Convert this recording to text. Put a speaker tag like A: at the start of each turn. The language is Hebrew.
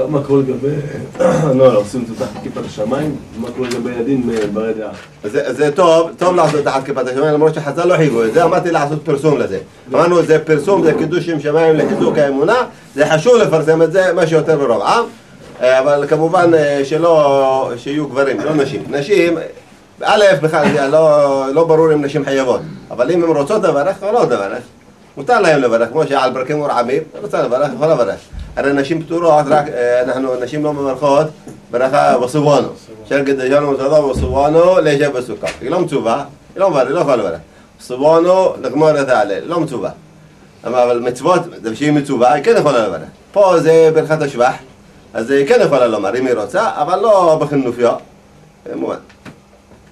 A: מה קורה לגבי, לא, עושים תותח כיפת השמיים, מה קורה לגבי ילדים ברי דעה?
B: זה טוב לעשות תחת כיפת השמיים, למרות שחז"ל לא חייבו את זה, אמרתי לעשות פרסום לזה. אמרנו, זה פרסום, זה קידוש שם שמיים לחיזוק האמונה, זה חשוב לפרסם את זה, מה שיותר ברוב עם, אבל כמובן שיהיו גברים, לא נשים. נשים, א', בכלל, לא ברור אם נשים חייבות, אבל אם הן רוצות לברך או לא לברך, מותר להם לברך, כמו שעל ברכים ורעמים, רוצה לברך, יכול לברך. הרי נשים פטורות, רק נשים לא מברכות ברכה בסובאנו. שרקת דג'אנו ותודה בסובאנו להישב בסוכה. היא לא מצווה, היא לא יכולה לברך. בסובאנו לגמור את העלה, לא מצווה. אבל מצוות, שהיא מצווה, היא כן יכולה לברך. פה זה ברכת השבח, אז היא כן יכולה לומר אם היא רוצה, אבל לא בחינופיה. מובן.